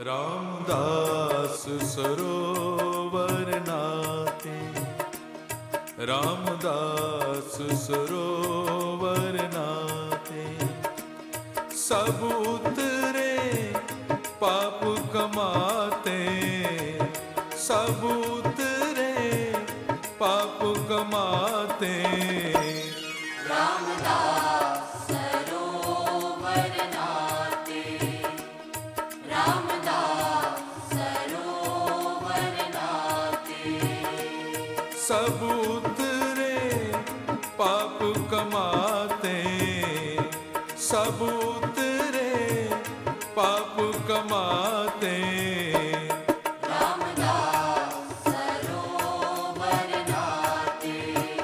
रामदास सरोवर नाते, रामदास सरोवर नाते, सब उतरे पाप कमाते, सब उतरे पाप कमाते। रामदास सरोवर नाते, रामदास सरोवर नाते, सब उतरे पाप कमाते, सब उतरे पाप कमाते। रामदास सरोवर नाते,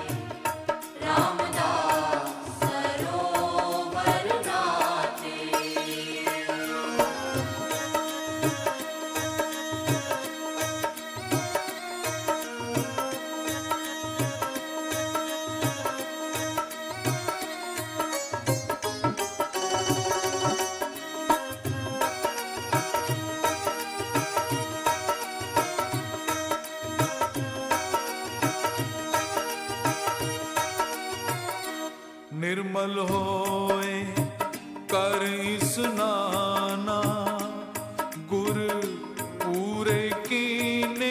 रामदास सरोवर नाते। निर्मल होए कर स्नाना, गुर पूरे कीने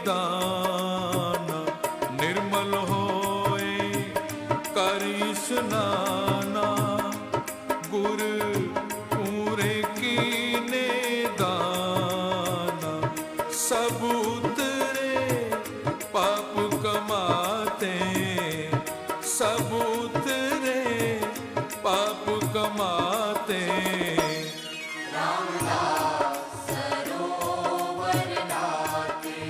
दाना। निर्मल होए कर स्नाना, गुर पूरे कीने दाना। सब उतरे पाप कमाते, सब उतरे पाप कमाते। रामदास सरोवर नाते,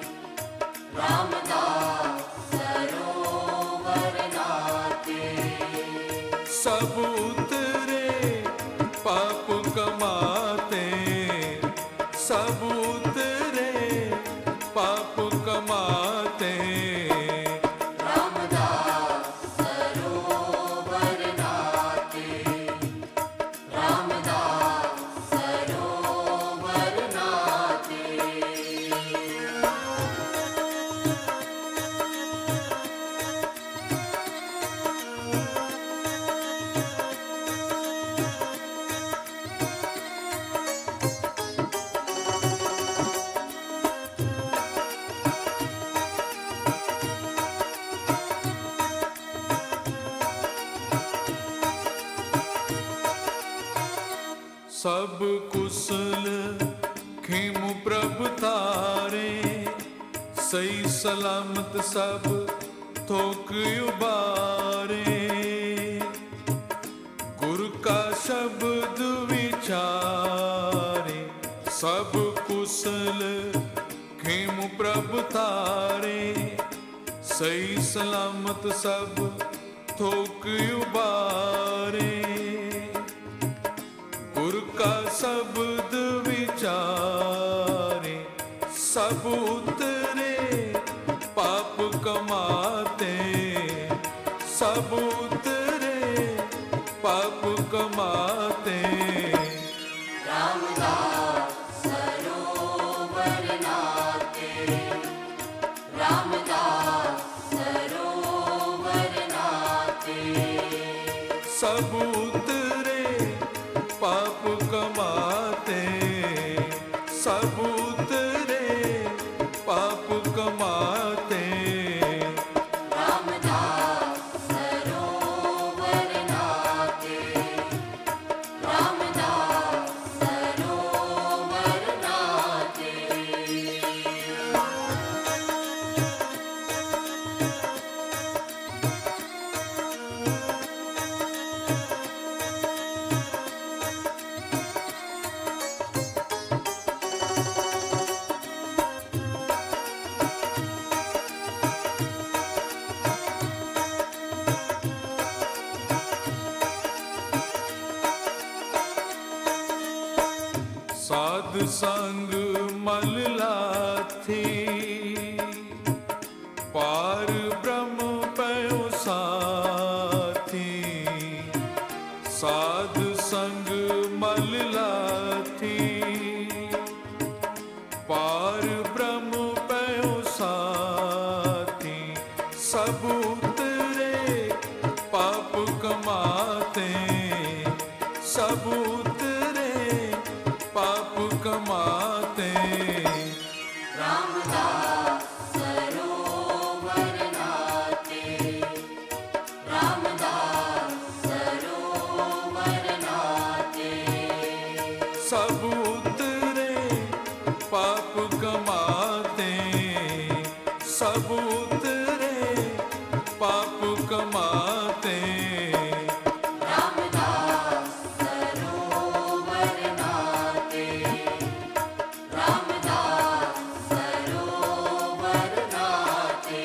रामदास सरोवर नाते, सब उतरे पाप कमाते, सब उतरे पाप कमाते। रामदास सरोवर नाते, रामदास सरोवर नाते। सब कुशल खेम प्रभ तारे, सही सलामत सब थोक उबारे। गुरु का शब्द विचारे, सब कुशल खेम प्रभ तारे, सही सलामत सब थोक उबारे। गुरु का शब्द विचारे, सब उतरे पाप कमाते, सब उतरे पाप कमाते। रामदास सरोवर नाते, रामदास सरोवर नाते, सब उतरे पाप कमाते, सब उतरे पाप कमाते। रामदास सरोवर नाते, रामदास सरोवर नाते। साध संग मल लाथी, पार ब्रह्म पयो साथी। साध संग मल लाथी, उतरे पाप कमाते। रामदास सरोवर नाते, रामदास सरोवर नाते। सब उतरे पाप कमाते, सब उतरे पाप कमाते। रामदास सरोवर नाते, रामदास सरोवर नाते।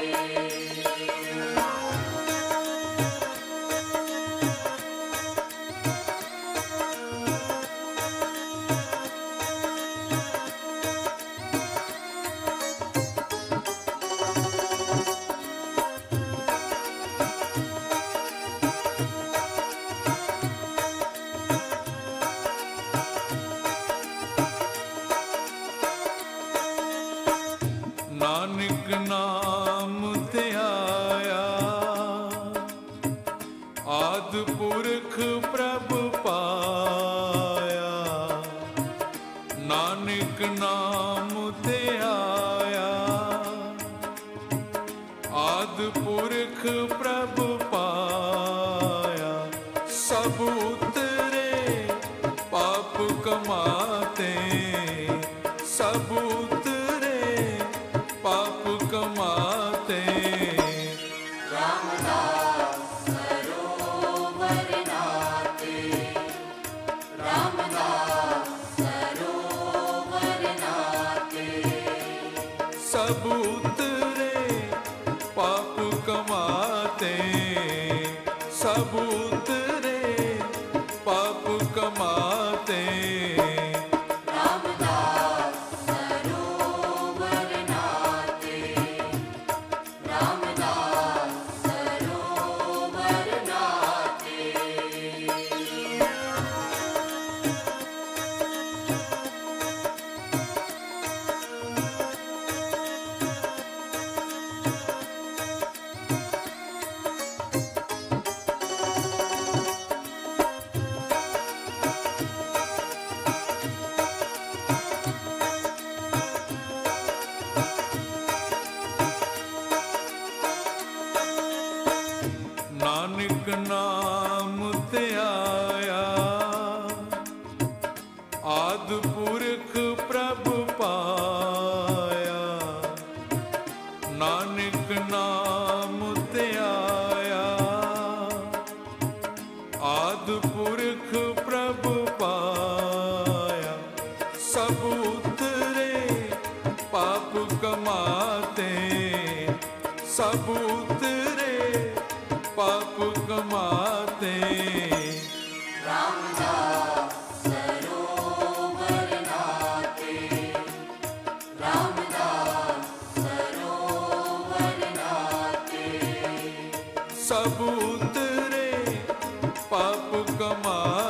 नानक नाम ते आया, आद पुरख प्रभु पाया। नानक नाम ते आया, आद पुरख प्रभु पाया। सब उतरे पाप कमाते, सब उतरे पाप कमाते। रामदास सरोवर नाते, रामदास सरोवर नाते। सब उतरे पाप कमाते, सब उतरे पाप कमाते। रामदास सरोवर नाते, रामदास सरोवर नाते। नानक नाम ते आया, आद पुरख प्रभु पाया। नानक नाम ते आया, आद पुरख प्रभु पाया। सब उतरे पाप कमाते, सब उतरे पाप कमाते। रामदास सरोवर नाते, रामदास सरोवर नाते। सब उतरे पाप कमाते।